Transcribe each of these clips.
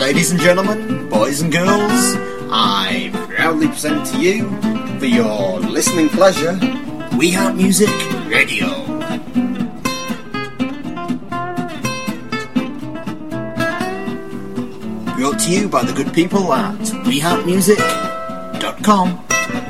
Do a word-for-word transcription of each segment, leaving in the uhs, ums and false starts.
Ladies and gentlemen, boys and girls, I proudly present to you, for your listening pleasure, We Heart Music Radio. Brought to you by the good people at we heart music dot com.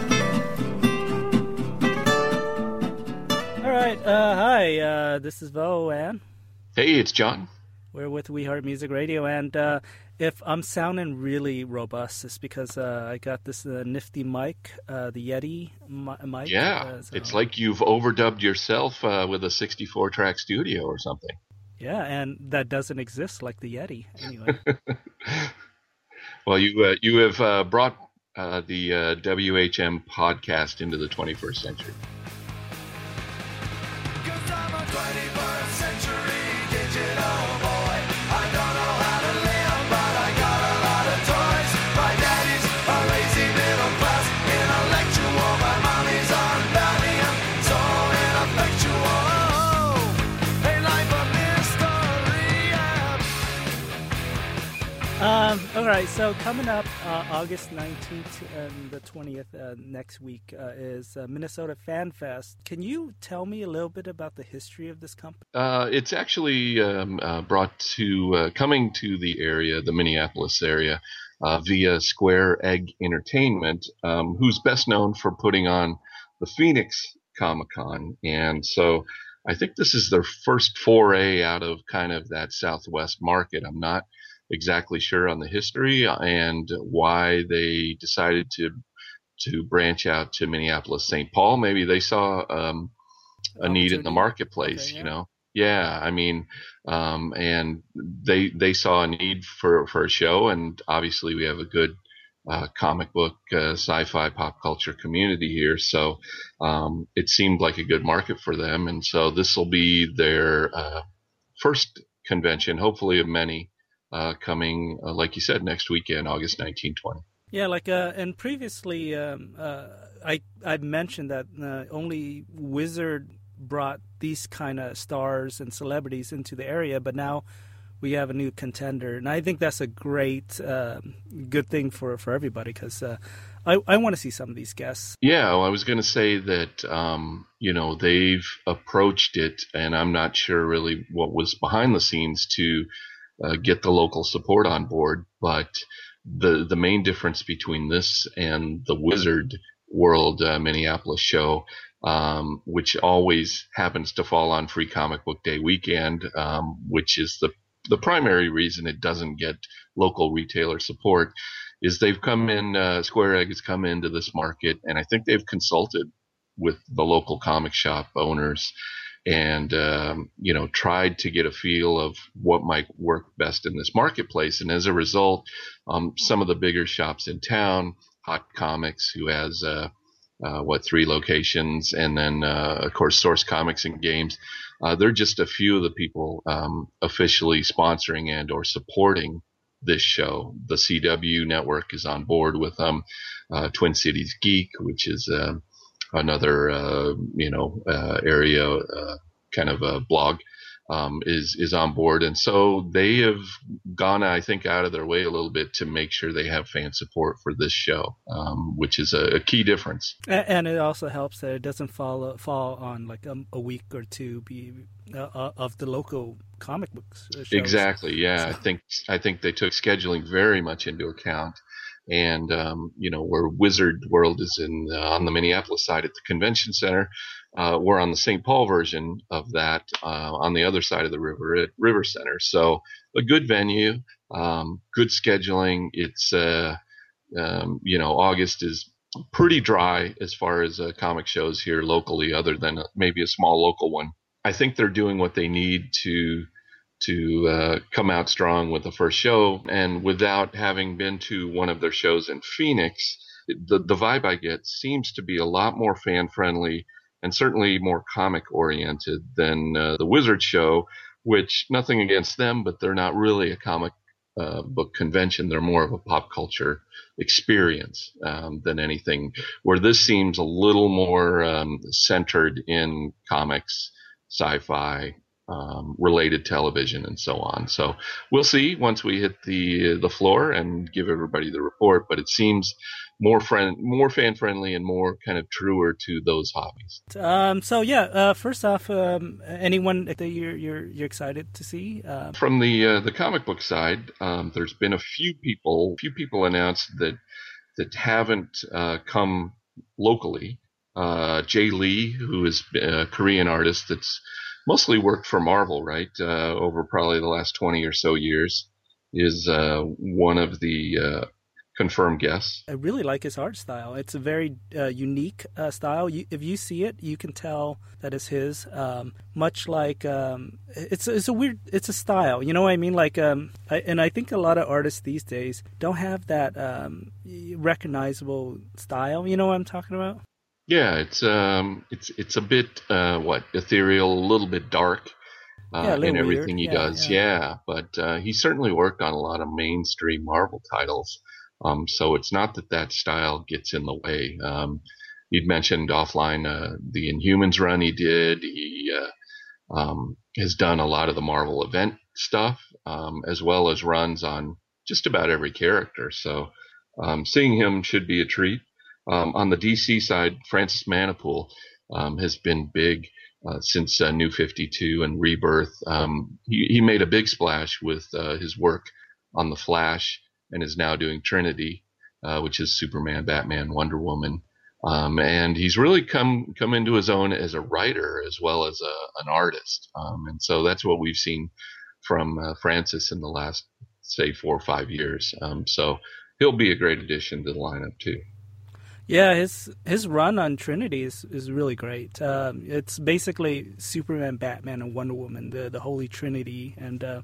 Alright, uh, hi, uh, this is Vo, and hey, it's John. We're with We Heart Music Radio, and uh, if I'm sounding really robust, it's because uh, I got this uh, nifty mic, uh, the Yeti mi- mic. Yeah, uh, so. It's like you've overdubbed yourself uh, with a sixty-four track studio or something. Yeah, and that doesn't exist like the Yeti, anyway. Well, you uh, you have uh, brought uh, the uh, W H M podcast into the twenty-first century. Um, all right, so coming up uh, August nineteenth and the twentieth uh, next week uh, is uh, Minnesota Fan Fest. Can you tell me a little bit about the history of this company? Uh, it's actually um, uh, brought to, uh, coming to the area, the Minneapolis area, uh, via Square Egg Entertainment, um, who's best known for putting on the Phoenix Comic-Con. And so I think this is their first foray out of kind of that Southwest market. I'm not exactly sure on the history and why they decided to to branch out to Minneapolis, Saint Paul. Maybe they saw um, a need in the marketplace, okay, yeah. you know. Yeah, I mean, um, and they they saw a need for, for a show, and obviously we have a good uh, comic book, uh, sci-fi, pop culture community here, so um, it seemed like a good market for them, and so this will be their uh, first convention, hopefully of many. Uh, coming, uh, like you said, next weekend, August nineteenth, twentieth. Yeah, like, uh, and previously um, uh, I I mentioned that uh, only Wizard brought these kind of stars and celebrities into the area, but now we have a new contender. And I think that's a great, uh, good thing for, for everybody, because uh, I, I want to see some of these guests. Yeah, well, I was going to say that, um, you know, they've approached it, and I'm not sure really what was behind the scenes to Uh, get the local support on board, but the the main difference between this and the Wizard World uh, Minneapolis show, um, which always happens to fall on Free Comic Book Day weekend, um, which is the the primary reason it doesn't get local retailer support, is they've come in, uh, Square Egg has come into this market, and I think they've consulted with the local comic shop owners and, um, you know, tried to get a feel of what might work best in this marketplace. And as a result, um, some of the bigger shops in town, Hot Comics, who has, uh, uh, what, three locations, and then, uh, of course, Source Comics and Games, uh, they're just a few of the people um, officially sponsoring and or supporting this show. The C W network is on board with them. Uh, Twin Cities Geek, which is uh, another, uh, you know, uh, area, uh, kind of a blog, um, is, is on board. And so they have gone, I think, out of their way a little bit to make sure they have fan support for this show, um, which is a, a key difference. And it also helps that it doesn't fall, fall on like a, a week or two be, uh, of the local comic books shows. Exactly. Yeah. So. I think, I think they took scheduling very much into account. And, um, you know, where Wizard World is in uh, on the Minneapolis side at the convention center, uh, we're on the Saint Paul version of that uh, on the other side of the river at River Center. So a good venue, um, good scheduling. It's, uh, um, you know, August is pretty dry as far as uh, comic shows here locally, other than maybe a small local one. I think they're doing what they need to to uh, come out strong with the first show. And without having been to one of their shows in Phoenix, the, the vibe I get seems to be a lot more fan-friendly and certainly more comic-oriented than uh, the Wizard show, which, nothing against them, but they're not really a comic uh, book convention. They're more of a pop culture experience um, than anything, where this seems a little more um, centered in comics, sci-fi, um, related television and so on. So we'll see once we hit the the floor and give everybody the report. But it seems more friend, more fan friendly, and more kind of truer to those hobbies. Um, so yeah, uh, first off, um, anyone that you're you're you're excited to see? Uh... From the uh, the comic book side, um, there's been a few people, few people announced that that haven't uh, come locally. Uh, Jay Lee, who is a Korean artist that's mostly worked for Marvel, right, uh, over probably the last twenty or so years, is uh, one of the uh, confirmed guests. I really like his art style. It's a very uh, unique uh, style. You, if you see it, you can tell that it's his. Um, much like um, it's it's a weird it's a style. You know what I mean? Like, um, I, and I think a lot of artists these days don't have that um, recognizable style. You know what I'm talking about? Yeah, it's um, it's it's a bit uh, what ethereal, a little bit dark uh, yeah, in everything weird. he yeah, does. Yeah, yeah. but uh, he certainly worked on a lot of mainstream Marvel titles. Um, so it's not that that style gets in the way. Um, you'd mentioned offline uh, the Inhumans run he did. He uh, um, has done a lot of the Marvel event stuff, um, as well as runs on just about every character. So um, seeing him should be a treat. Um, on the D C side, Francis Manapul um, has been big uh, since uh, New fifty-two and Rebirth. Um, he, he made a big splash with uh, his work on The Flash, and is now doing Trinity, uh, which is Superman, Batman, Wonder Woman. Um, and he's really come come into his own as a writer as well as a, an artist. Um, and so that's what we've seen from uh, Francis in the last, say, four or five years. Um, so he'll be a great addition to the lineup, too. Yeah, his his run on Trinity is, is really great. Um, it's basically Superman, Batman, and Wonder Woman, the, the Holy Trinity. And uh,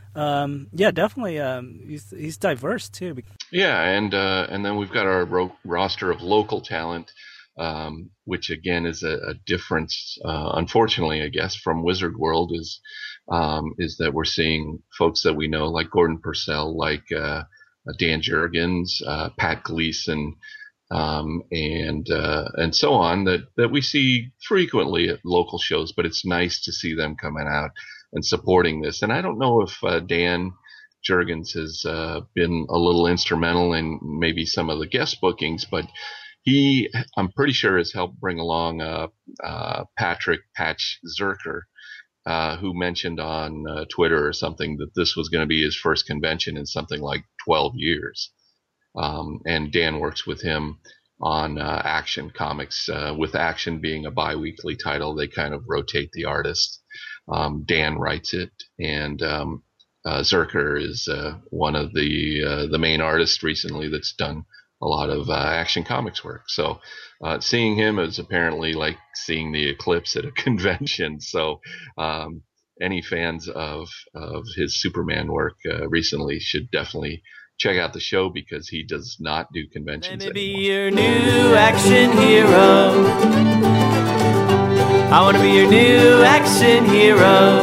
um, yeah, definitely um, he's he's diverse, too. Yeah, and uh, and then we've got our ro- roster of local talent, um, which again is a, a difference, uh, unfortunately, I guess, from Wizard World, is um, is that we're seeing folks that we know, like Gordon Purcell, like uh, Dan Jurgens, uh, Pat Gleason, um, and uh, and so on, that, that we see frequently at local shows, but it's nice to see them coming out and supporting this. And I don't know if uh, Dan Jurgens has uh, been a little instrumental in maybe some of the guest bookings, but he, I'm pretty sure, has helped bring along uh, uh, Patrick Patch Zerker, uh, who mentioned on uh, Twitter or something that this was going to be his first convention in something like twelve years. Um, and Dan works with him on uh, Action Comics, uh, with Action being a bi-weekly title. They kind of rotate the artists. Um, Dan writes it, and um, uh, Zerker is uh, one of the uh, the main artists recently that's done a lot of uh, Action Comics work. So uh, seeing him is apparently like seeing the eclipse at a convention. So um, any fans of of his Superman work uh, recently should definitely check out the show, because he does not do conventions Let me anymore. be your new action hero. I want to be your new action hero.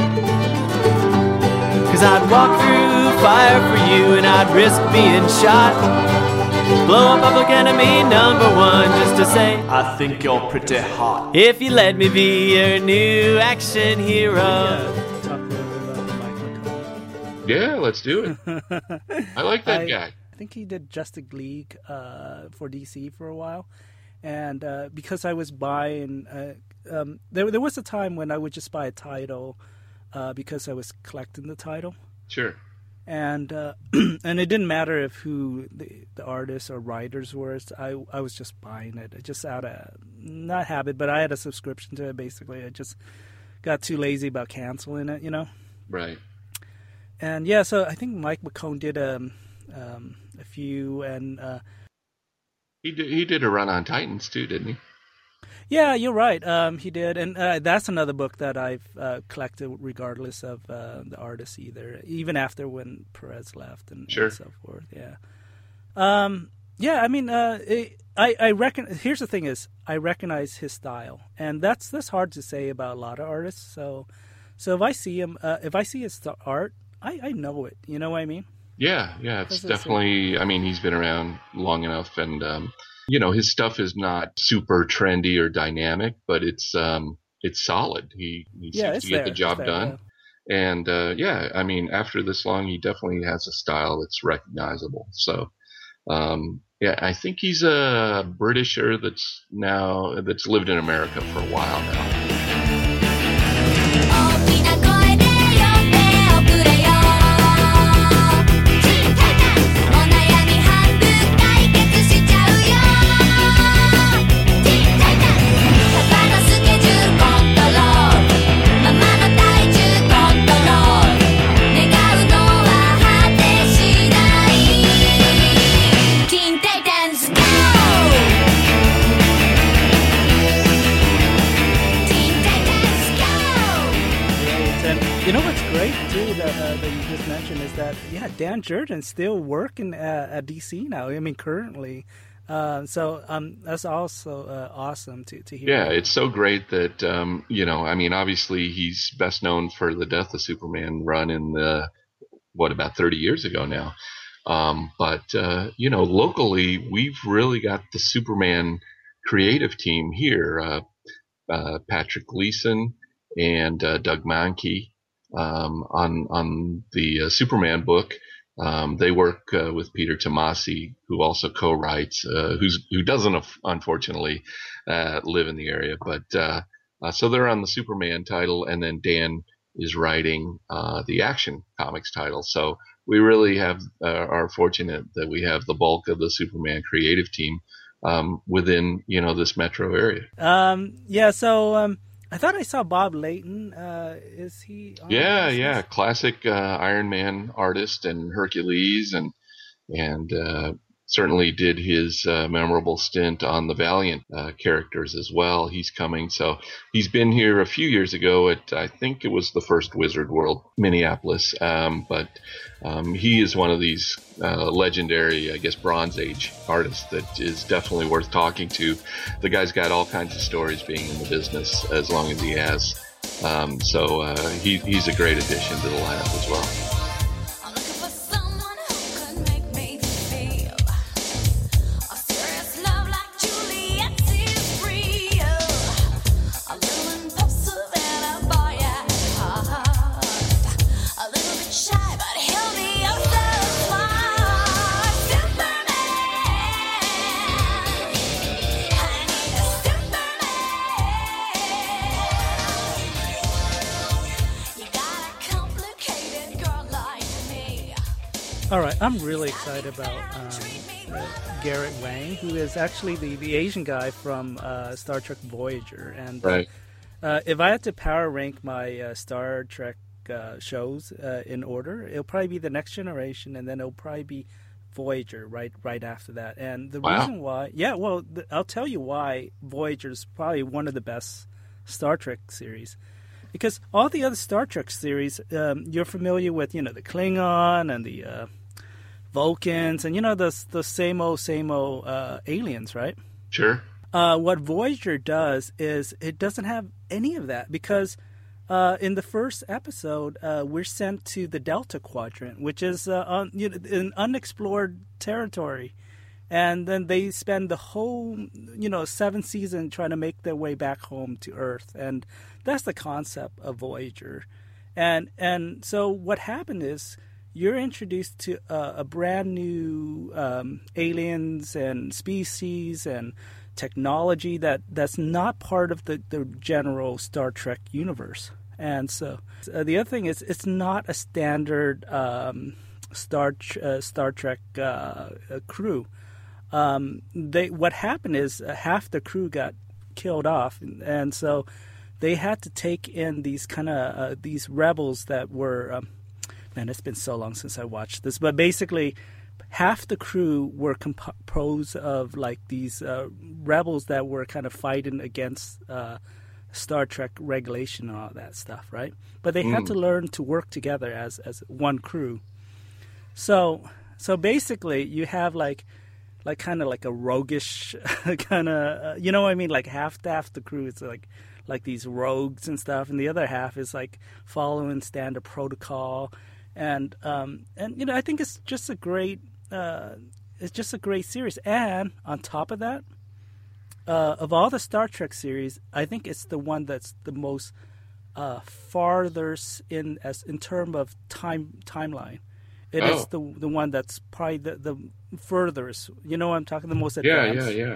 Cause I'd walk through fire for you, and I'd risk being shot. Blow up public enemy number one, just to say I think you're pretty hot. if you let me be your new action hero. Yeah, talk a little bit about Mike McCone. Yeah, let's do it. I like that I, guy. I think he did Justice League uh, for D C for a while, and uh, because I was buying, uh, um, there there was a time when I would just buy a title uh, because I was collecting the title, Sure. and uh, and it didn't matter if who the, the artists or writers were. I I was just buying it, just out of not habit, but I had a subscription to it. Basically, I just got too lazy about canceling it, you know. Right. And yeah, so I think Mike McCone did um, um, a few, and uh, He did, he did a run on Titans too, didn't he? yeah, you're right. Um, he did, and uh, that's another book that I've uh, collected, regardless of uh, the artist, either, even after when Perez left and, Sure. and so forth. Yeah, um, yeah. I mean, uh, it, I I reckon. Here's the thing: is I recognize his style, and that's that's hard to say about a lot of artists. So, so if I see him, uh, if I see his st- art. I, I know it. You know what I mean? Yeah, yeah. It's Does it definitely, I mean, he's been around long enough, and, um, you know, his stuff is not super trendy or dynamic, but it's, um, it's solid. He he Yeah, seems it's to get there. the job It's there, done. And uh, yeah, I mean, after this long, he definitely has a style that's recognizable. So um, yeah, I think he's a Britisher that's now that's lived in America for a while now. 大きな声で呼んでおくれよお悩み半分解決しちゃうよパパのスケジュールコントロールママの体重コントロール願うのは果てしないティーンタイタンズ GO! And you know what's great too that, uh, that you just mentioned is that yeah, Dan Jurgen's still working at, at D C now. I mean, currently, uh, so um, that's also uh, awesome to to hear. Yeah, it's so great that um, you know. I mean, obviously, he's best known for the Death of Superman run in the what about thirty years ago now. Um, but uh, you know, locally, we've really got the Superman creative team here. Uh, uh, Patrick Gleason and uh, Doug Mahnke um, on on the uh, Superman book. Um, they work uh, with Peter Tomasi, who also co-writes, uh, who's who doesn't unfortunately uh, live in the area, but uh, uh, so they're on the Superman title, and then Dan is writing uh, the Action Comics title. So we really have uh, are fortunate that we have the bulk of the Superman creative team um, within you know this metro area. Um, yeah. So. Um... I thought I saw Bob Layton. Uh, is he? On yeah, this yeah, list? classic uh, Iron Man artist and Hercules, and and uh, certainly did his uh, memorable stint on the Valiant uh, characters as well. He's coming, so he's been here a few years ago at I think it was the first Wizard World, Minneapolis. Um, but um, he is one of these uh, legendary, I guess, Bronze Age artists that is definitely worth talking to. The guy's got all kinds of stories being in the business as long as he has. Um, so uh, he, he's a great addition to the lineup as well. I'm looking for someone who could make me feel a serious love like Juliet's is real. A little impulsive and a boy at heart. A little bit shy, but he'll be oh so smart. Superman. I need a Superman. You got a complicated girl like me. All right, I'm really excited about um, uh, Garrett Wang, who is actually the, the Asian guy from uh, Star Trek Voyager. And uh, Right. uh, if I had to power rank my uh, Star Trek uh, shows uh, in order, it'll probably be The Next Generation, and then it'll probably be Voyager right right after that. And the Wow. reason why, yeah, well, th- I'll tell you why Voyager is probably one of the best Star Trek series. Because all the other Star Trek series, um, you're familiar with, you know, the Klingon and the uh, Vulcans, and you know the the same old same old uh, aliens, right? Sure. Uh, what Voyager does is it doesn't have any of that because uh, in the first episode uh, we're sent to the Delta Quadrant, which is uh, un, you know, an unexplored territory, and then they spend the whole you know seventh season trying to make their way back home to Earth, and that's the concept of Voyager, and and so what happened is. You're introduced to uh, a brand new um, aliens and species and technology that, that's not part of the, the general Star Trek universe. And so uh, the other thing is it's not a standard um, Star uh, Star Trek uh, uh, crew. Um, they what happened is uh, half the crew got killed off, and, and so they had to take in these kind of uh, these rebels that were. Um, Man, it's been so long since I watched this, but basically, half the crew were composed of like these uh, rebels that were kind of fighting against uh, Star Trek regulation and all that stuff, right? But they mm. had to learn to work together as as one crew. So, so basically, you have like, like kind of like a roguish kind of, uh, you know what I mean? Like half half the crew is like. like these rogues and stuff, and the other half is like following standard protocol, and um, and you know I think it's just a great uh, it's just a great series. And on top of that, uh, of all the Star Trek series, I think it's the one that's the most uh, farther in as in terms of time timeline. It Oh. is the the one that's probably the, the furthest. You know what I'm talking, the most Yeah, advanced. yeah, yeah.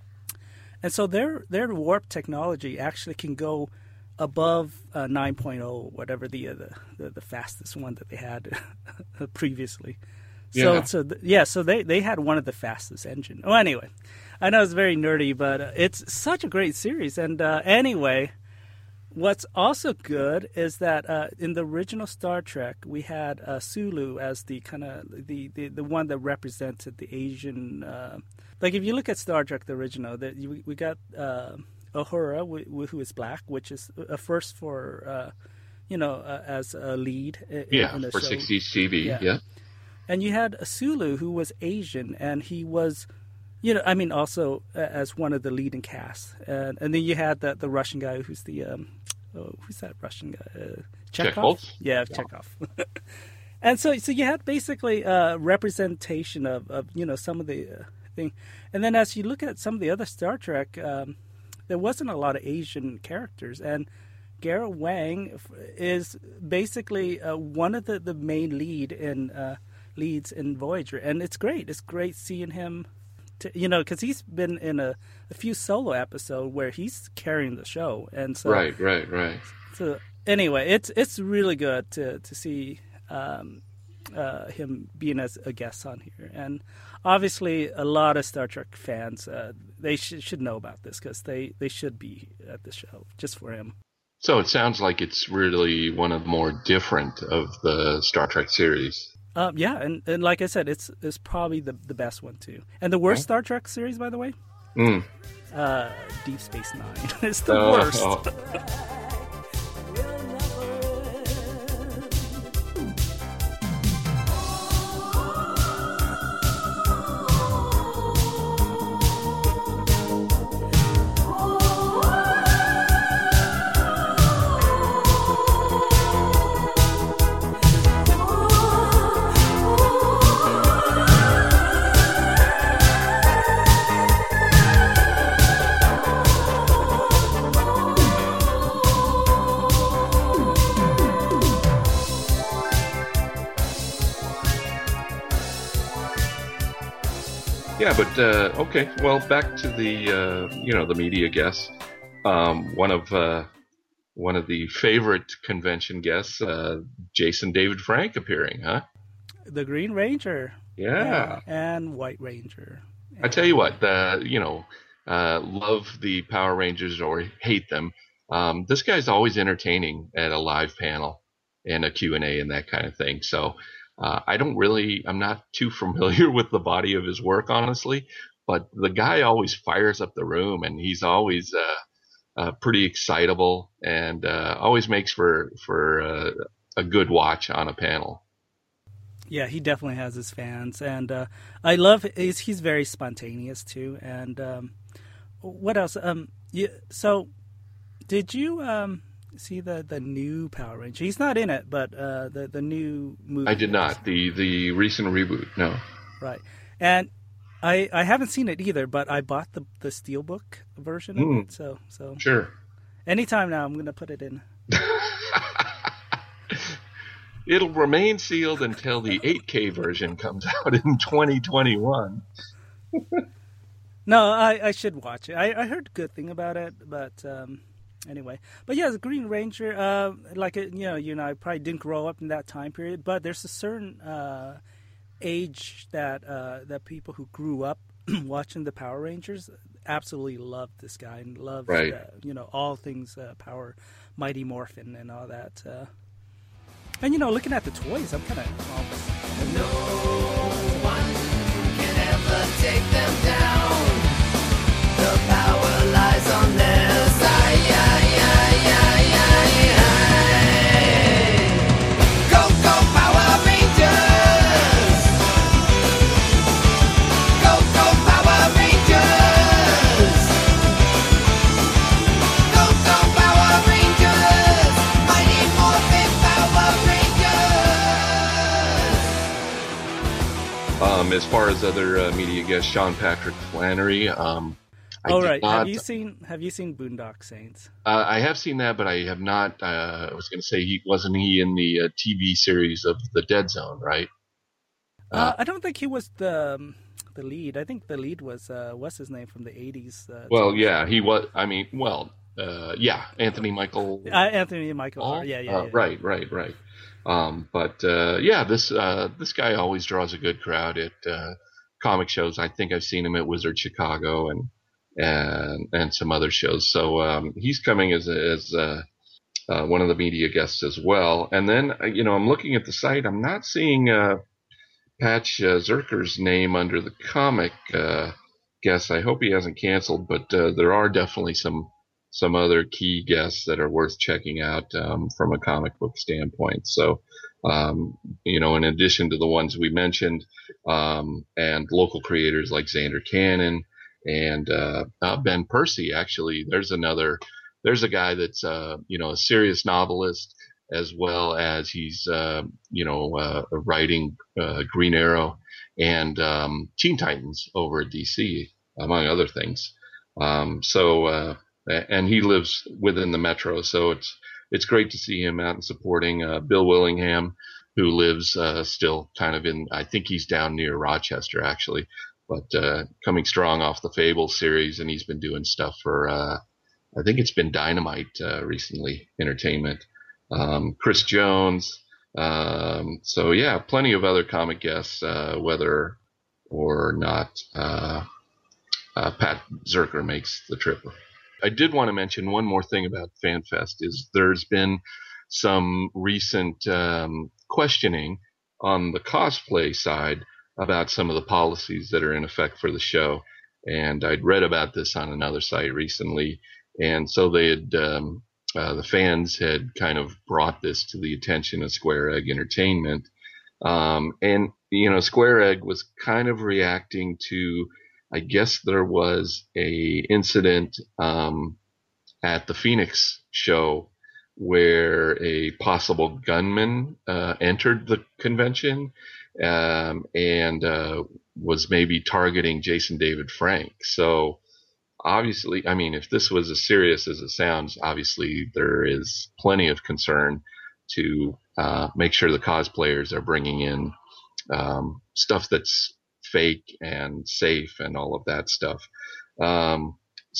And so their their warp technology actually can go above uh, nine point oh, whatever the, uh, the the the fastest one that they had previously. So Yeah. so th- yeah, so they, they had one of the fastest engine. Oh, anyway, I know it's very nerdy, but uh, it's such a great series. And uh, anyway, what's also good is that uh, in the original Star Trek, we had uh, Sulu as the kind of the, the, the one that represented the Asian. Uh, like if you look at Star Trek, the original, that we, we got uh, Uhura, wh- who is black, which is a first for uh, you know uh, as a lead. In, Yeah, in a for show. sixties T V. Yeah. Yeah. And you had a Sulu who was Asian, and he was, you know, I mean, also uh, as one of the leading cast. And and then you had the the Russian guy who's the, um, oh, who's that Russian guy? Uh, Chekhov? Chekhov? Yeah, Chekhov. And so so you had basically uh, representation of, of, you know, some of the uh, thing. And then as you look at some of the other Star Trek, um, there wasn't a lot of Asian characters. And Garrett Wang is basically uh, one of the, the main lead in uh, leads in Voyager, and it's great. It's great seeing him, to, you know, because he's been in a, a few solo episodes where he's carrying the show, and so Right, right, right. so anyway, it's it's really good to to see um, uh, him being as a guest on here, and obviously a lot of Star Trek fans uh, they should should know about this because they they should be at the show just for him. So it sounds like it's really one of the more different of the Star Trek series. Um, yeah, and, and like I said, it's it's probably the the best one too. And the worst Star Trek series, by the way, Mm. uh, Deep Space Nine. It's the Oh, worst. oh. Yeah, but uh, okay. Well, back to the uh, you know the media guests. Um, one of uh, one of the favorite convention guests, uh, Jason David Frank, appearing, huh? The Green Ranger. Yeah. And White Ranger. I tell you what, the you know, uh, love the Power Rangers or hate them. Um, this guy's always entertaining at a live panel and a Q and A and that kind of thing. So uh, I don't really, I'm not too familiar with the body of his work, honestly. But the guy always fires up the room, and he's always uh, uh, pretty excitable, and uh, always makes for for uh, a good watch on a panel. Yeah, he definitely has his fans, and uh, I love he's he's very spontaneous too. And um, what else? Um, you, so did you um, see the, the new Power Ranger? He's not in it, but uh, the the new movie. I did not. The the recent reboot, no. Right, and I I haven't seen it either, but I bought the the Steelbook version of Mm. it. So so Sure. anytime now, I'm gonna put it in. It'll remain sealed until the eight K version comes out in twenty twenty-one. No, I, I should watch it. I, I heard a good thing about it, but um, anyway. But yeah, the Green Ranger, uh, like, you know, you know, I probably didn't grow up in that time period, but there's a certain uh, age that uh, that people who grew up watching the Power Rangers absolutely loved this guy and loved, Right. uh, you know, all things uh, Power, Mighty Morphin and all that. Uh, and, you know, looking at the toys, I'm kind of... Well, Um, as far as other uh, media guests, Sean Patrick Flannery, um, I Oh did right. not. Have you seen Have you seen Boondock Saints? Uh, I have seen that, but I have not. Uh, I was going to say he wasn't he in the uh, T V series of The Dead Zone, right? Uh, I don't think he was the um, the lead. I think the lead was uh, what's his name from the eighties. Uh, Well, T V yeah, show. he was. I mean, well, uh, yeah, Anthony Michael. Uh, Anthony Michael. Hall? Hall. Yeah, yeah, Uh, yeah. right, right, right. Um, but uh, yeah, this uh, this guy always draws a good crowd at uh, comic shows. I think I've seen him at Wizard Chicago and and and some other shows. So um, he's coming as a, as uh, uh, one of the media guests as well. And then uh, you know, I'm looking at the site. I'm not seeing uh, Patch uh, Zerker's name under the comic uh, guests. I hope he hasn't canceled, but uh, there are definitely some some other key guests that are worth checking out um, from a comic book standpoint. So, um, you know, in addition to the ones we mentioned, um, and local creators like Xander Cannon and uh, uh, Ben Percy, actually, there's another, there's a guy that's, uh, you know, a serious novelist, as well as he's, uh, you know, uh, writing uh, Green Arrow and um, Teen Titans over at D C, among other things. Um, so, uh, and he lives within the metro, so it's it's great to see him out and supporting uh, Bill Willingham, who lives uh, still kind of in, I think he's down near Rochester, actually, but uh, coming strong off the Fable series, and he's been doing stuff for, uh, I think it's been Dynamite uh, recently, Entertainment. Um, Chris Jones. Um, so yeah, plenty of other comic guests, uh, whether or not uh, uh, Pat Zerker makes the trip. I did want to mention one more thing about FanFest is there's been some recent um, questioning on the cosplay side about some of the policies that are in effect for the show. And I'd read about this on another site recently. And so they had, um, uh, the fans had kind of brought this to the attention of Square Egg Entertainment. Um, and, you know, Square Egg was kind of reacting to, I guess there was a incident um, at the Phoenix show where a possible gunman uh, entered the convention um, and uh, was maybe targeting Jason David Frank. So obviously, I mean, if this was as serious as it sounds, obviously there is plenty of concern to uh, make sure the cosplayers are bringing in um, stuff that's fake and safe and all of that stuff. Um,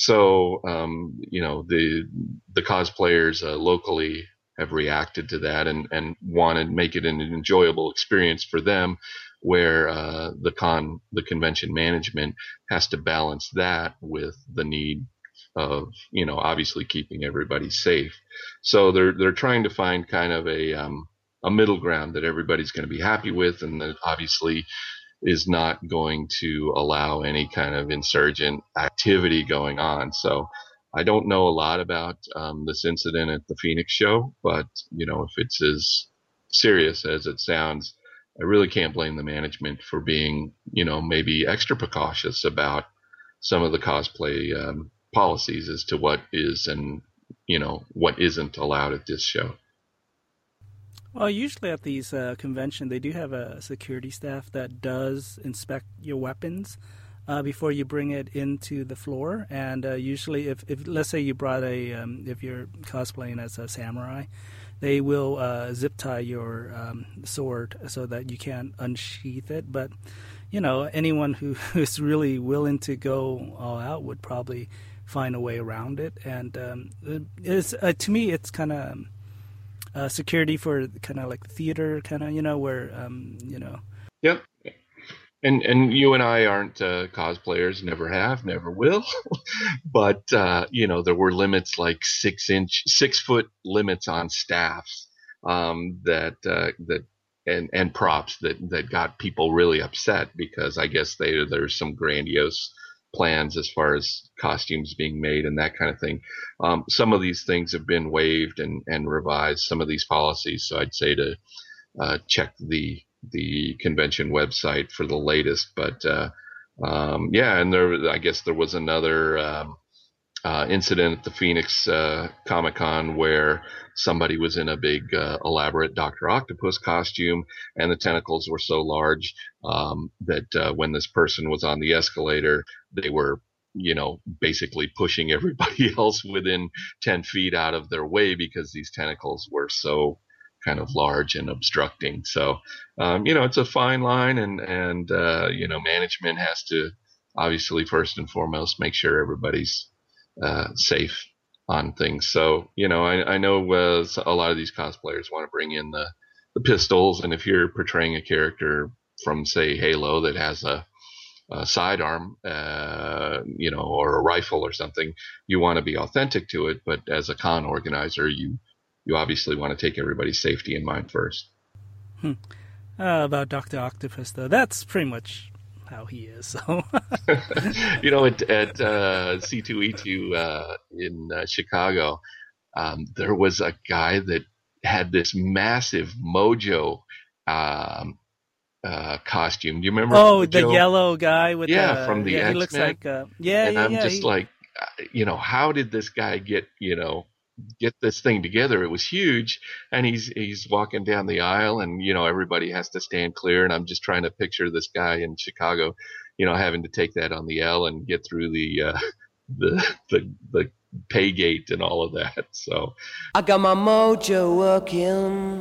so, um, you know, the, the cosplayers uh, locally have reacted to that and, and wanted to make it an enjoyable experience for them, where uh, the con, the convention management has to balance that with the need of, you know, obviously keeping everybody safe. So they're, they're trying to find kind of a, um, a middle ground that everybody's going to be happy with, and that obviously is not going to allow any kind of insurgent activity going on. So I don't know a lot about um, this incident at the Phoenix show, but, you know, if it's as serious as it sounds, I really can't blame the management for being, you know, maybe extra precautious about some of the cosplay um, policies as to what is and, you know, what isn't allowed at this show. Well, usually at these uh, conventions, they do have a security staff that does inspect your weapons uh, before you bring it into the floor. And uh, usually, if, if let's say you brought a, um, if you're cosplaying as a samurai, they will uh, zip tie your um, sword so that you can't unsheath it. But, you know, anyone who is really willing to go all out would probably find a way around it. And um, it's, uh, to me, it's kind of uh, security for kind of like theater, kind of, you know, where, um, you know. Yep. And and you and I aren't uh, cosplayers, never have, never will. But, uh, you know, there were limits like six inch, six foot limits on staffs um, that, uh, that, and, and props that, that got people really upset because I guess they, there's some grandiose plans as far as costumes being made and that kind of thing. Um, some of these things have been waived and, and revised, some of these policies. So I'd say to uh, check the, the convention website for the latest, but, uh, um, yeah, and there, I guess there was another, um, uh, incident at the Phoenix, uh, Comic Con where somebody was in a big, uh, elaborate Doctor Octopus costume and the tentacles were so large, um, that, uh, when this person was on the escalator, they were you know, basically pushing everybody else within ten feet out of their way because these tentacles were so kind of large and obstructing. So, um, you know, it's a fine line, and, and, uh, you know, management has to obviously first and foremost make sure everybody's, uh, safe on things. So, you know, I, I know, uh, a lot of these cosplayers want to bring in the, the pistols. And if you're portraying a character from, say, Halo that has a, a sidearm, uh, you know, or a rifle or something, you want to be authentic to it. But as a con organizer, you, you obviously want to take everybody's safety in mind first. Hmm. Uh, about Doctor Octopus, though, that's pretty much how he is. So, you know, at, at uh, C two E two uh, in uh, Chicago, um, there was a guy that had this massive Mojo um, uh, costume. Do you remember? Oh, Mojo? the yellow guy with yeah, the, from the yeah, X-Men. He looks like uh, yeah, and yeah, I'm yeah, just he, like, you know, how did this guy get, you know, get this thing together? It was huge, and he's he's walking down the aisle, and you know everybody has to stand clear, and I'm just trying to picture this guy in Chicago, you know, having to take that on the L and get through the uh, the the the pay gate and all of that. So I got my mojo working,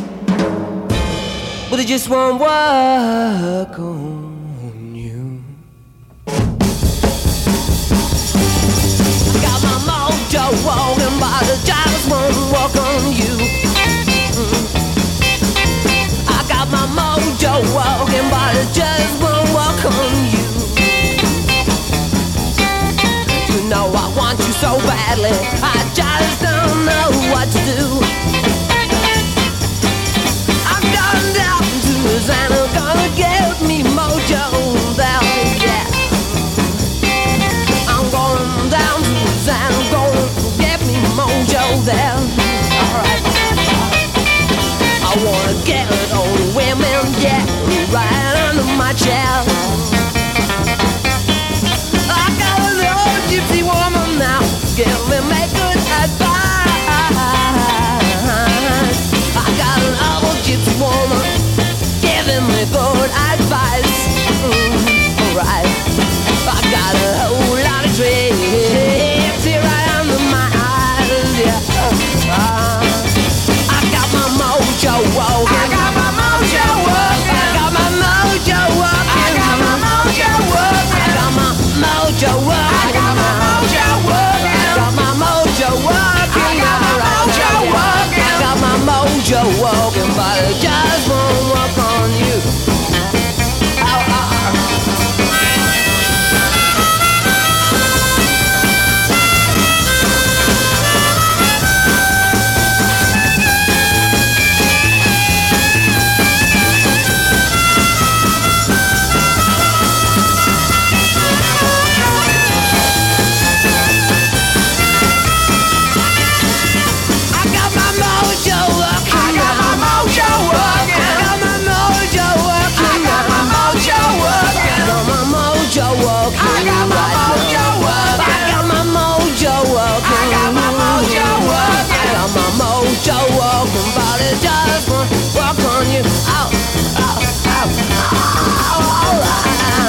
but it just won't work on you. I got my mojo walking, but it just won't work on you. I got my mojo walking, but it just won't work on you. You know I want you so badly, I just don't know what to do. I'm going down to Louisiana, gonna get me mojo down, yeah. I'm going down to Louisiana, gonna get me mojo there. Alright. I wanna get it on women, yeah, right under my chair. I got an old gypsy woman now, giving me good advice. I got an old gypsy woman, giving me good advice. Mm, alright. I got a whole lot of tricks here right under my eyes, yeah. Uh, I got my mojo walking. I got my mojo walking. I got my mojo walking. I got my mojo walking. I got my mojo walking. I got my mojo walking. I got my mojo walking. I got my mojo walking. I got my mojo walking, but it just won't work on you. Ow, ow, ow. I got my mojo working. I got my mojo working. I got my mojo working. I got my mojo working. I got my mojo working. I got my mojo working. I got my mojo working. I got my mojo working. I got my mojo working, but it just won't work on you. Ow, ow, ow, ow, ow, ow.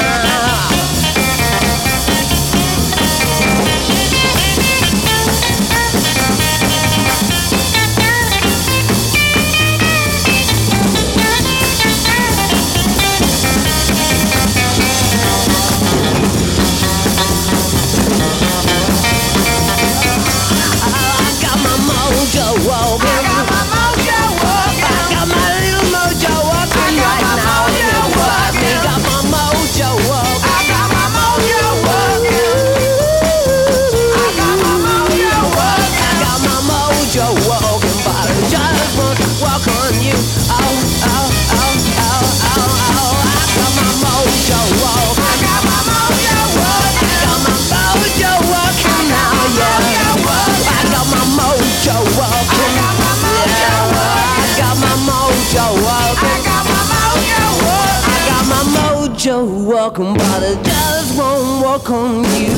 I got my mojo walking. I got my mojo walking. I got my little mojo walking right now. I got my mojo walking. I got my mojo walking. I got my mojo walking. I got my mojo walking, but it just won't walk on you. Oh, oh, oh, oh, oh, oh. I got my mojo walking. I got my mojo walking. I got my mojo walking now, yeah. I got my mojo walking. I got my mojo walking. I got my mojo walking. I got my mojo walking. I got my mojo walking, but it just won't walk on you.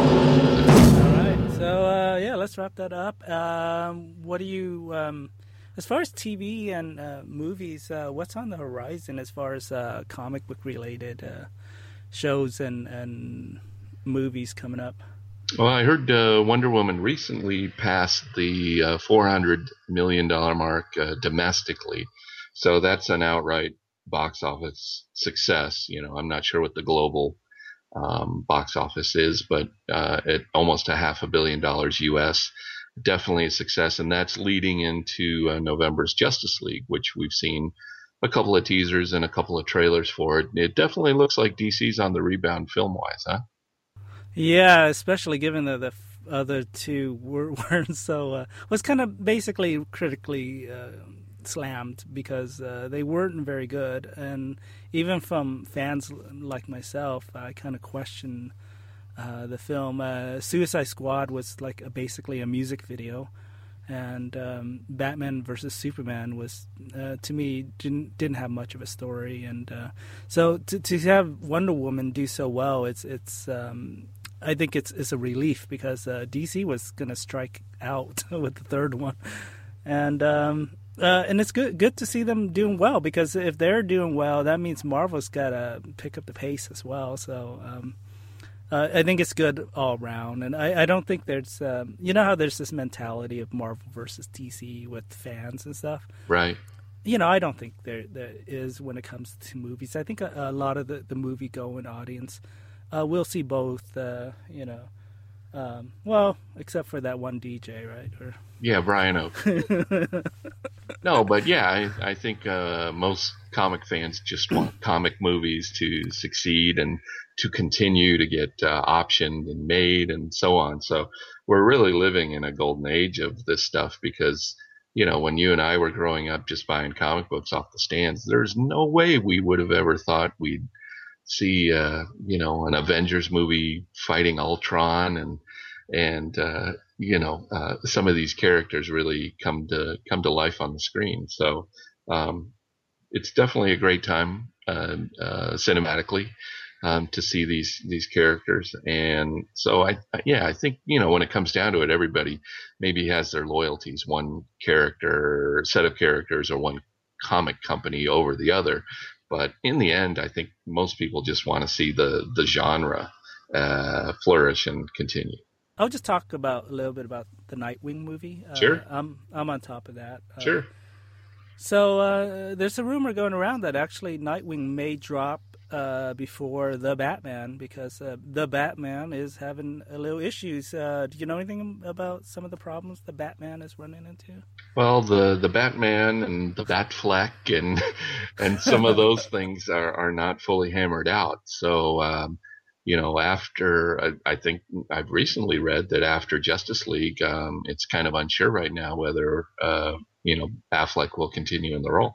all right. So uh, yeah, let's wrap that up. Um, what do you? Um, As far as T V and uh, movies, uh, what's on the horizon as far as uh, comic book related uh, shows and, and movies coming up? Well, I heard uh, Wonder Woman recently passed the uh, four hundred million dollars mark uh, domestically. So that's an outright box office success. You know, I'm not sure what the global um, box office is, but uh, at almost a half a billion dollars U S, definitely a success. And that's leading into uh, November's Justice League, which we've seen a couple of teasers and a couple of trailers for it. It definitely looks like D C's on the rebound film-wise, huh? Yeah, especially given that the f- other two were, weren't so... Uh, was kind of basically critically uh, slammed because uh, they weren't very good. And even from fans like myself, I kind of question uh, the film. Uh, Suicide Squad was like a, basically a music video. And um, Batman versus Superman was, uh, to me, didn't didn't have much of a story, and uh, so to to have Wonder Woman do so well, it's it's um, I think it's it's a relief because uh, D C was going to strike out with the third one, and um, uh, and it's good good to see them doing well because if they're doing well, that means Marvel's got to pick up the pace as well. So. Um, Uh, I think it's good all around, and I, I don't think there's, um, you know how there's this mentality of Marvel versus D C with fans and stuff? Right. You know, I don't think there there is when it comes to movies. I think a, a lot of the, the movie-going audience uh, will see both, uh, you know, um, well, except for that one D J, right? Or... Yeah, Brian Oak. No, but yeah, I, I think uh, most comic fans just want comic movies to succeed and to continue to get uh, optioned and made and so on. So we're really living in a golden age of this stuff because, you know, when you and I were growing up just buying comic books off the stands, there's no way we would have ever thought we'd see, uh, you know, an Avengers movie fighting Ultron and, and, uh, you know, uh, some of these characters really come to, come to life on the screen. So, um, it's definitely a great time, uh, uh, cinematically. Um, to see these these characters, and so I yeah I think you know when it comes down to it, everybody maybe has their loyalties, one character set of characters or one comic company over the other, but in the end, I think most people just want to see the the genre uh, flourish and continue. I'll just talk about a little bit about the Nightwing movie. Uh, Sure, I'm I'm on top of that. Uh, sure. So uh, there's a rumor going around that actually Nightwing may drop uh, before the Batman because uh, the Batman is having a little issues. Uh, do you know anything about some of the problems the Batman is running into? Well, the, the Batman and the Batfleck and and some of those things are, are not fully hammered out. So, um, you know, after I, I think I've recently read that after Justice League, um, it's kind of unsure right now whether uh, you know Affleck will continue in the role.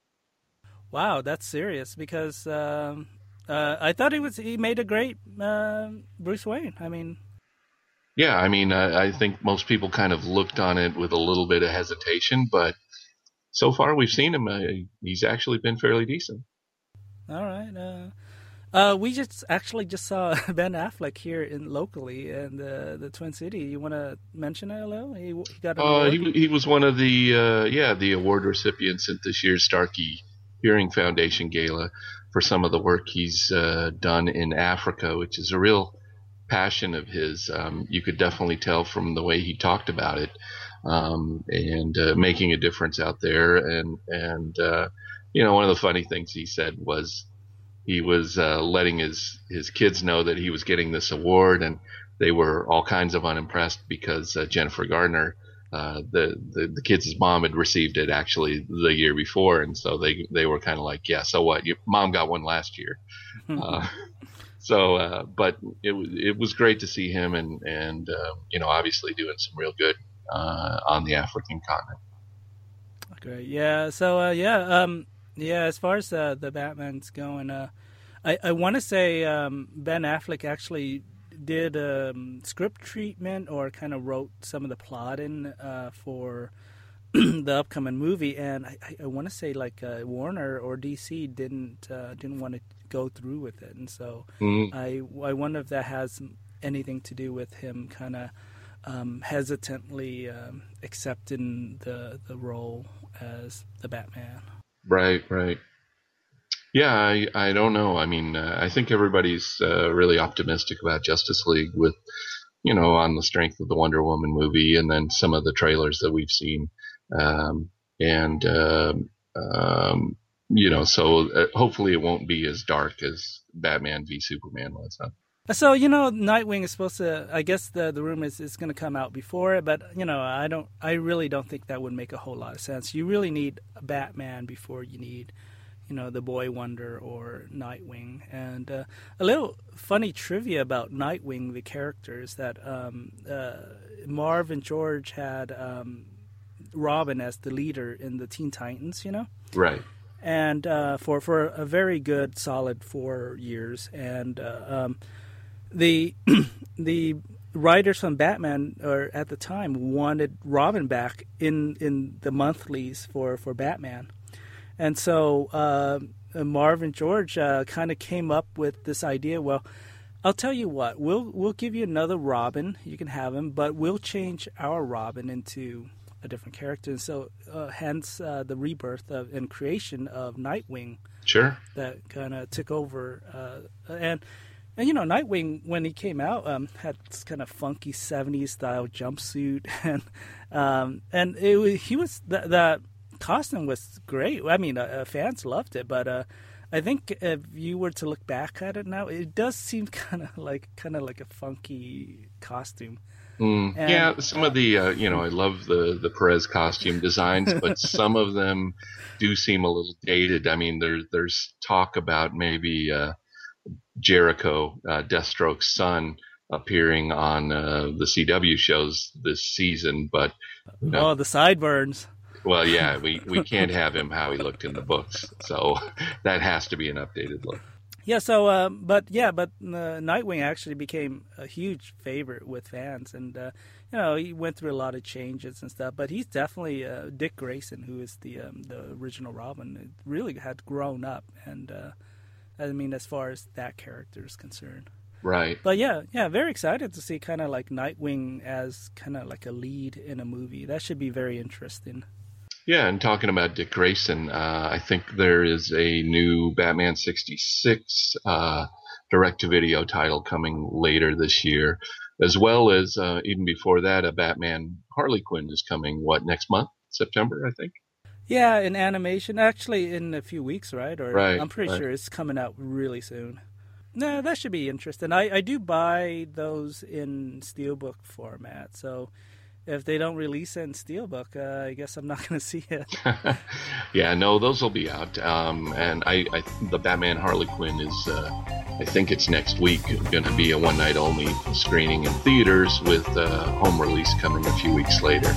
Wow, that's serious because um, uh, I thought he was he made a great uh, Bruce Wayne. I mean, yeah, I mean, I, I think most people kind of looked on it with a little bit of hesitation, but so far we've seen him. Uh, he's actually been fairly decent. All right. Uh, uh, we just actually just saw Ben Affleck here in locally in the the Twin City. You want to mention it, hello? He, he got an Uh, award? he he was one of the uh, yeah the award recipients at this year's Starkey Hearing Foundation Gala for some of the work he's uh, done in Africa, which is a real passion of his. Um, you could definitely tell from the way he talked about it, um, and uh, making a difference out there. And and uh, you know, one of the funny things he said was he was uh, letting his his kids know that he was getting this award, and they were all kinds of unimpressed because uh, Jennifer Gardner, Uh, the, the the kids' mom had received it actually the year before, and so they they were kind of like, yeah, so what? Your mom got one last year. uh, so, uh, but it was it was great to see him, and and uh, you know, obviously doing some real good uh, on the African continent. Great, yeah. So, uh, yeah, um, yeah. As far as uh, the Batman's going, uh, I I want to say um, Ben Affleck actually did um, script treatment or kind of wrote some of the plotting uh, for the upcoming movie, and I, I, I want to say like uh, Warner or D C didn't uh, didn't want to go through with it, and so Mm-hmm. I I wonder if that has anything to do with him kind of um, hesitantly um, accepting the the role as the Batman. Right, right. Yeah, I, I don't know. I mean, uh, I think everybody's uh, really optimistic about Justice League with, you know, on the strength of the Wonder Woman movie and then some of the trailers that we've seen. Um, and, uh, um, you know, so uh, hopefully it won't be as dark as Batman v Superman was. Huh? So, you know, Nightwing is supposed to, I guess the, the rumor is it's going to come out before it, but, you know, I don't, I really don't think that would make a whole lot of sense. You really need a Batman before you need, you know, the Boy Wonder or Nightwing. And uh, a little funny trivia about Nightwing, the character, is that um, uh, Marv and George had um, Robin as the leader in the Teen Titans, you know? Right. And uh, for, for a very good, solid four years. And uh, um, the the writers from Batman, or at the time, wanted Robin back in, in the monthlies for, for Batman. And so uh, Marv and George uh, kind of came up with this idea, well, I'll tell you what, we'll we'll give you another Robin, you can have him, but we'll change our Robin into a different character. And so uh, hence uh, the rebirth of, and creation of Nightwing. Sure. That kind of took over. Uh, and, and, you know, Nightwing, when he came out, um, had this kind of funky seventies style jumpsuit. And um, and it was, he was, the, the costume was great. I mean, uh, fans loved it, but uh, I think if you were to look back at it now, it does seem kind of like kind of like a funky costume. Mm, And, yeah, some of the, uh, you know, I love the, the Perez costume designs, but some of them do seem a little dated. I mean, there, there's talk about maybe uh, Jericho, uh, Deathstroke's son, appearing on uh, the C W shows this season, but you know, oh, the sideburns. well, yeah, we, we can't have him how he looked in the books, so that has to be an updated look. Yeah, so, uh, but yeah, but uh, Nightwing actually became a huge favorite with fans, and uh, you know, he went through a lot of changes and stuff. But he's definitely uh, Dick Grayson, who is the um, the original Robin, really had grown up, and uh, I mean, as far as that character is concerned. Right. But yeah, yeah, very excited to see kind of like Nightwing as kind of like a lead in a movie. That should be very interesting. Yeah, and talking about Dick Grayson, uh, I think there is a new Batman sixty-six uh, direct-to-video title coming later this year, as well as, uh, even before that, a Batman Harley Quinn is coming, what, next month? September, I think? Yeah, in animation, actually in a few weeks, right? Or Right, I'm pretty right. sure it's coming out really soon. No, that should be interesting. I, I do buy those in steelbook format, so if they don't release it in steelbook, uh, I guess I'm not going to see it. Yeah, no, those will be out. Um, and I, I, the Batman Harley Quinn is, uh, I think it's next week, going to be a one-night only screening in theaters with uh, home release coming a few weeks later.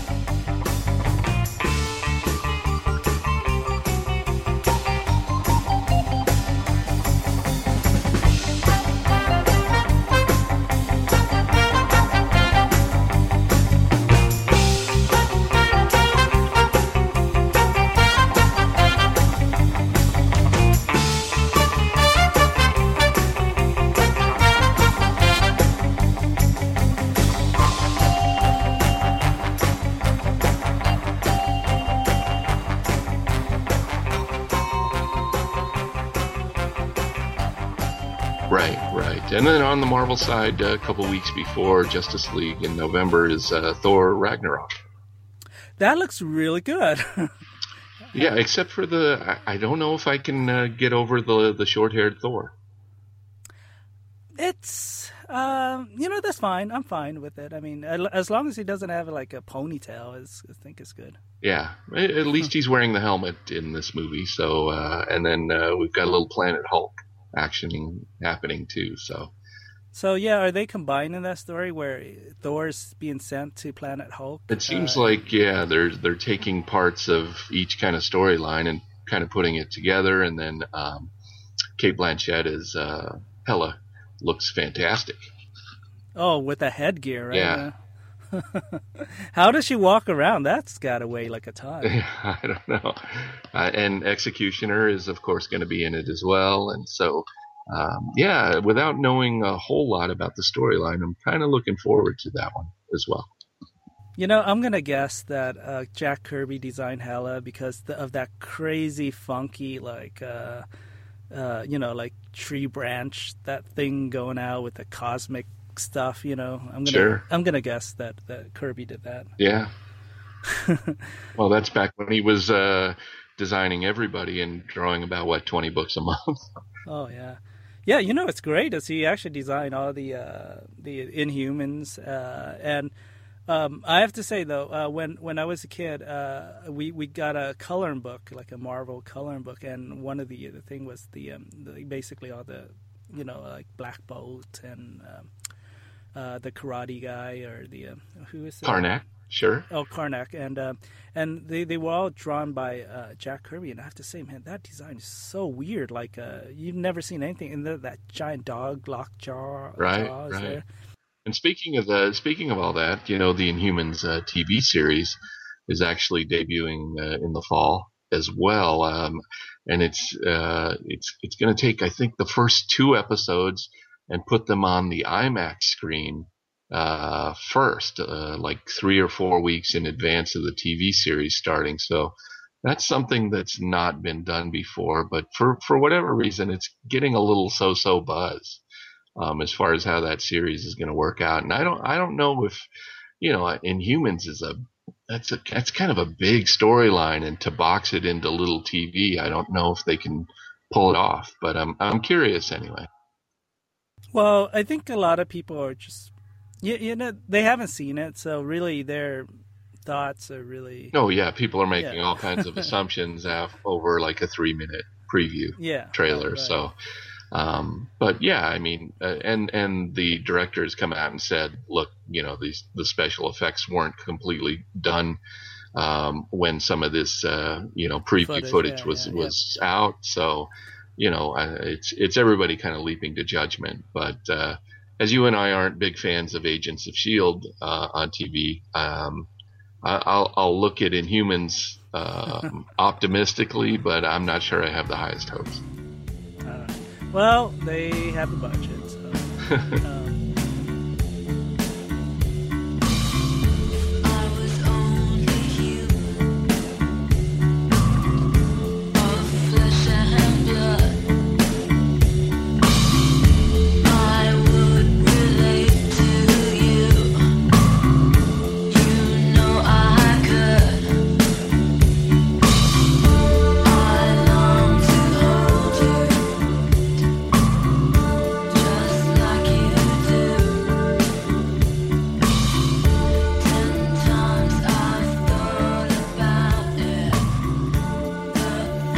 Right, right. And then on the Marvel side, a couple weeks before Justice League in November is uh, Thor Ragnarok. That looks really good. Yeah, except for the, I, I don't know if I can uh, get over the the short-haired Thor. It's, um, you know, that's fine. I'm fine with it. I mean, al- as long as he doesn't have like a ponytail, it's, I think it's good. Yeah, at at least he's wearing the helmet in this movie. So, uh, and then uh, we've got a little Planet Hulk action happening too. So, So yeah, are they combining that story where Thor's being sent to Planet Hulk? it seems Uh, like yeah, they're they're taking parts of each kind of storyline and kind of putting it together. And then um, Kate Blanchett is uh, Hela looks fantastic. Oh, with the headgear, right? Yeah. How does she walk around? That's got to weigh like a ton. I don't know. Uh, and Executioner is, of course, going to be in it as well. And so, um, yeah, without knowing a whole lot about the storyline, I'm kind of looking forward to that one as well. You know, I'm gonna guess that uh, Jack Kirby designed Hela because the, of that crazy, funky, like, uh, uh, you know, like tree branch, that thing going out with the cosmic stuff. You know, I'm gonna, Sure. I'm gonna guess that, that Kirby did that. Yeah. Well, that's back when he was uh, designing everybody and drawing about, what, twenty books a month? Oh yeah, yeah. You know, it's great as he actually designed all the uh, the Inhumans, uh, and um, I have to say though, uh, when when I was a kid, uh, we we got a coloring book, like a Marvel coloring book, and one of the the thing was the, um, the basically all the, you know, like Black Bolt and um, uh, the Karate Guy or the uh, who is it? Karnak, sure. Oh, Karnak, and uh, and they, they were all drawn by uh, Jack Kirby, and I have to say, man, that design is so weird. Like uh, you've never seen anything in the, that giant dog lockjaw. Right, jaw is right. there. And speaking of the speaking of all that, you know, the Inhumans uh, T V series is actually debuting uh, in the fall as well, um, and it's uh, it's it's going to take, I think, the first two episodes and put them on the IMAX screen uh, first, uh, like three or four weeks in advance of the T V series starting. So that's something that's not been done before, but for for whatever reason, it's getting a little so-so buzz. Um, as far as how that series is going to work out, and I don't, I don't know if, you know, Inhumans is a, that's a, that's kind of a big storyline, and to box it into little T V, I don't know if they can pull it off. But I'm, I'm curious anyway. Well, I think a lot of people are just, you, you know, they haven't seen it, so really their thoughts are really. Oh yeah, people are making Yeah. all kinds of assumptions af- over like a three minute preview Yeah, trailer. right, right. So. Um, but yeah, I mean, uh, and and the directors come out and said, look, you know, these the special effects weren't completely done um, when some of this, uh, you know, preview Footage, footage, yeah, was yeah, was out. So, you know, uh, it's it's everybody kind of leaping to judgment. But uh, as you and I aren't big fans of Agents of S H I E L D uh, on T V, um, I- I'll I'll look at Inhumans um, optimistically, but I'm not sure I have the highest hopes. Well, they have the budget, so. um, I was only human, of flesh and blood. I would relate to you. You know I could. I long to hold you. Just like you do. Ten times I've thought about it, the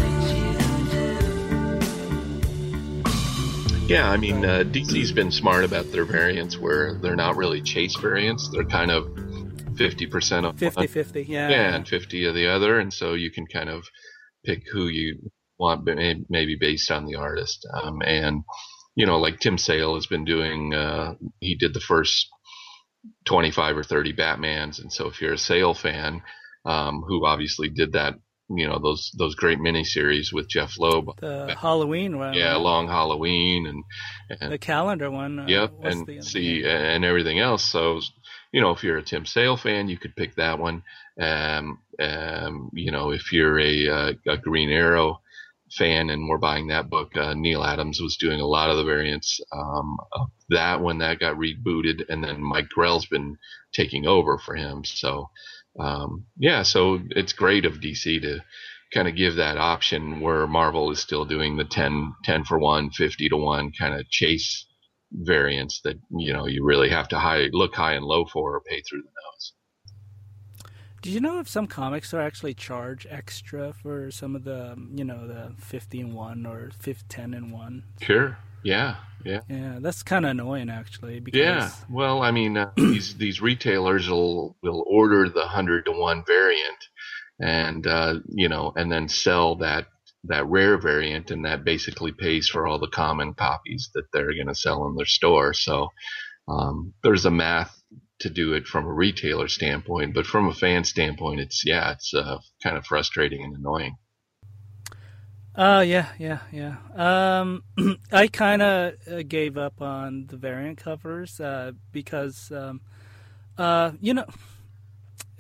things you do. Yeah, I mean, uh, D C's been smart about their variants where they're not really chase variants. They're kind of fifty percent of one, fifty-fifty, yeah. yeah, and fifty of the other. And so you can kind of pick who you want, but may- maybe based on the artist. Um, and, you know, like Tim Sale has been doing, uh, he did the first twenty-five or thirty Batmans. And so if you're a Sale fan, um, who obviously did that, you know, those, those great miniseries with Jeff Loeb. The Halloween one. Yeah, right? Long Halloween and, and The calendar one. Uh, yep, what's and the, see and everything else. So, you know, if you're a Tim Sale fan, you could pick that one. Um, um, you know, if you're a, uh, a Green Arrow fan and we're buying that book, uh, Neil Adams was doing a lot of the variants um, of that when that got rebooted, and then Mike Grell's been taking over for him. So, um, yeah, so it's great of D C to kind of give that option where Marvel is still doing the ten, ten for one, fifty to one kind of chase variants that, you know, you really have to high, look high and low for or pay through the nose. Do you know if some comics are actually charge extra for some of the, um, you know, the fifty and one or ten and one? Sure. Yeah. Yeah. Yeah, that's kind of annoying actually. Because, Yeah. Well, I mean, uh, these these retailers will will order the hundred to one variant, and uh, you know, and then sell that that rare variant, and that basically pays for all the common copies that they're going to sell in their store. So um, there's a math to do it from a retailer standpoint, but from a fan standpoint, it's yeah, it's uh, kind of frustrating and annoying. Uh, yeah, yeah, yeah. Um, I kind of uh, gave up on the variant covers uh, because, um, uh, you know,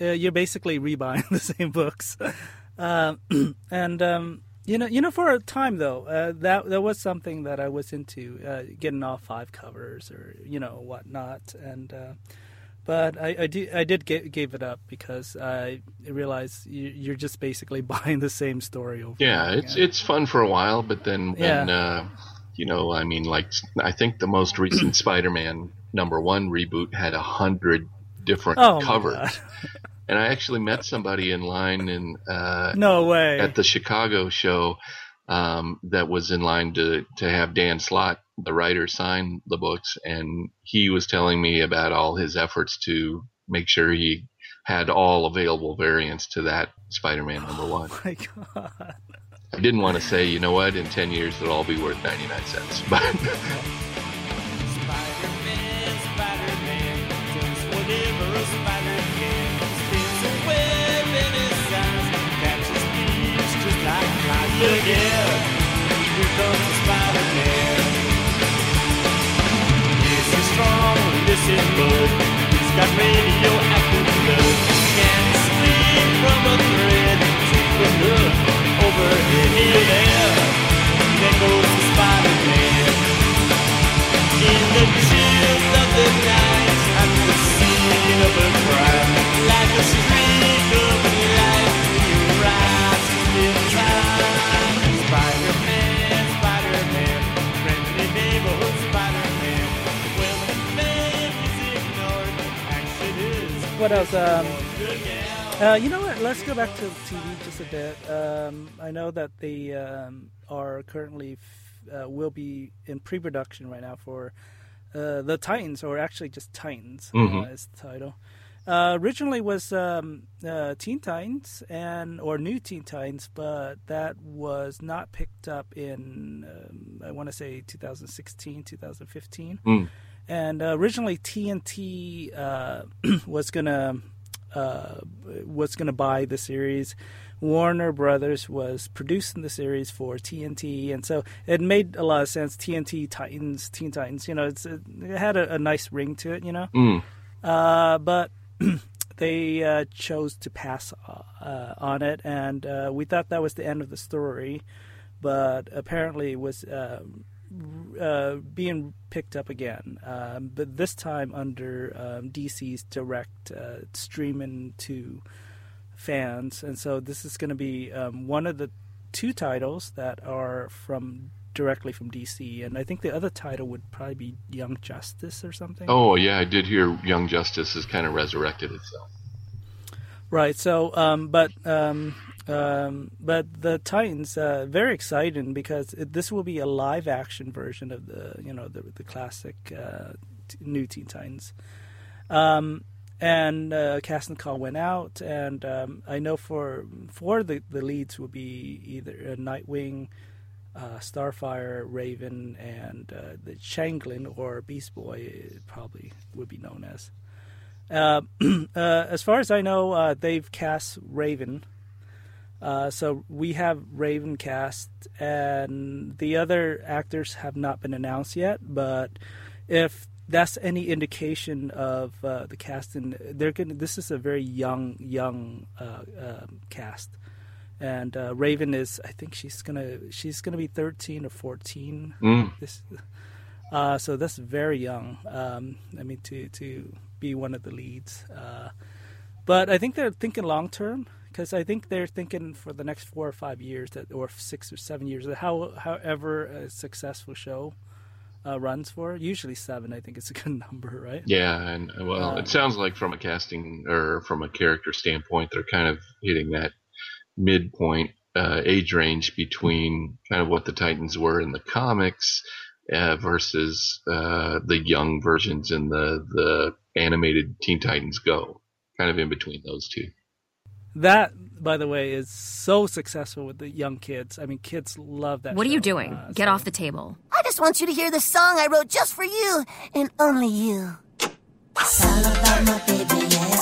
uh, you're basically rebuying the same books. Uh, and um, you know, you know, for a time though, uh, that that was something that I was into, uh, getting all five covers or you know whatnot. And uh, but I, I do I did get, gave it up because I realized you, you're just basically buying the same story over. Yeah, and it's again. it's fun for a while, but then when Yeah. uh, you know, I mean, like I think the most recent Spider-Man number one reboot had a hundred different Oh my covers. God. And I actually met somebody in line in uh, No way. at the Chicago show um, that was in line to to have Dan Slott, the writer, sign the books, and he was telling me about all his efforts to make sure he had all available variants to that Spider-Man number one. Oh my God. I didn't want to say, you know what, in ten years it'll all be worth ninety-nine cents, but Spider-Man, Spider-Man, does whatever a spider can. Spins a web in his eyes, catches thieves just like flies. Look out, here comes the Spider-Man. Yes, he's strong, listen, bud. He's got radioactive blood. Can't sleep from a thread to the hook overhead. Here, there, there goes the Spider-Man. In the chills of the night, at the scene of a crime, like a streak of light when you rise in time. Spider-Man, Spider-Man, friendly neighborhood Spider-Man. Well, the man is ignored, action is What else? Um, uh, you know what? Let's go back to T V just a bit. Um, I know that they um, are currently f- uh, will be in pre-production right now for uh, the Titans, or actually just Titans Mhm. uh, is the title. Uh, originally was um, uh, Teen Titans and or New Teen Titans, but that was not picked up in um, I want to say twenty sixteen, twenty fifteen. Mm. And uh, originally T N T uh, was gonna uh, was gonna buy the series. Warner Brothers was producing the series for T N T, and so it made a lot of sense. T N T Titans, Teen Titans, you know, it's, it had a, a nice ring to it, you know. mm, Uh, but they uh, chose to pass uh, on it, and uh, we thought that was the end of the story. But apparently, it was uh, uh, being picked up again, um, but this time under um, D C's direct uh, streaming to fans, and so this is going to be um, one of the two titles that are from directly from D C, and I think the other title would probably be Young Justice or something. oh yeah, I did hear Young Justice has kind of resurrected itself. Right. So, um, but um, um, but the Titans, uh, very exciting because it, this will be a live action version of the you know the the classic uh, t- New Teen Titans. Um, and uh, casting call went out, and um, I know for for the, the leads will be either uh, Nightwing, uh, Starfire, Raven, and uh, the Changeling or Beast Boy, it probably would be known as. Uh, uh, as far as I know, uh, they've cast Raven. Uh, so we have Raven cast, and the other actors have not been announced yet. But if that's any indication of uh, the casting, they're gonna. This is a very young, young uh, uh, cast, and uh, Raven is. I think she's gonna. She's gonna be thirteen or fourteen. Mm. This, uh, so that's very young. Um, I mean, to to be one of the leads. Uh, but I think they're thinking long term, because I think they're thinking for the next four or five years, that, or six or seven years, that how however a successful show uh, runs for. Usually seven, I think it's a good number, right? Yeah, and well, Um, it sounds like from a casting or from a character standpoint, they're kind of hitting that midpoint uh, age range between kind of what the Titans were in the comics uh, versus uh, the young versions in the the animated Teen Titans Go, kind of in between those two. That, by the way, is so successful with the young kids. I mean, kids love that. What are show. you doing? Uh, Get so- off the table. I just want you to hear the song I wrote just for you, and only you. It's all about my baby, yeah.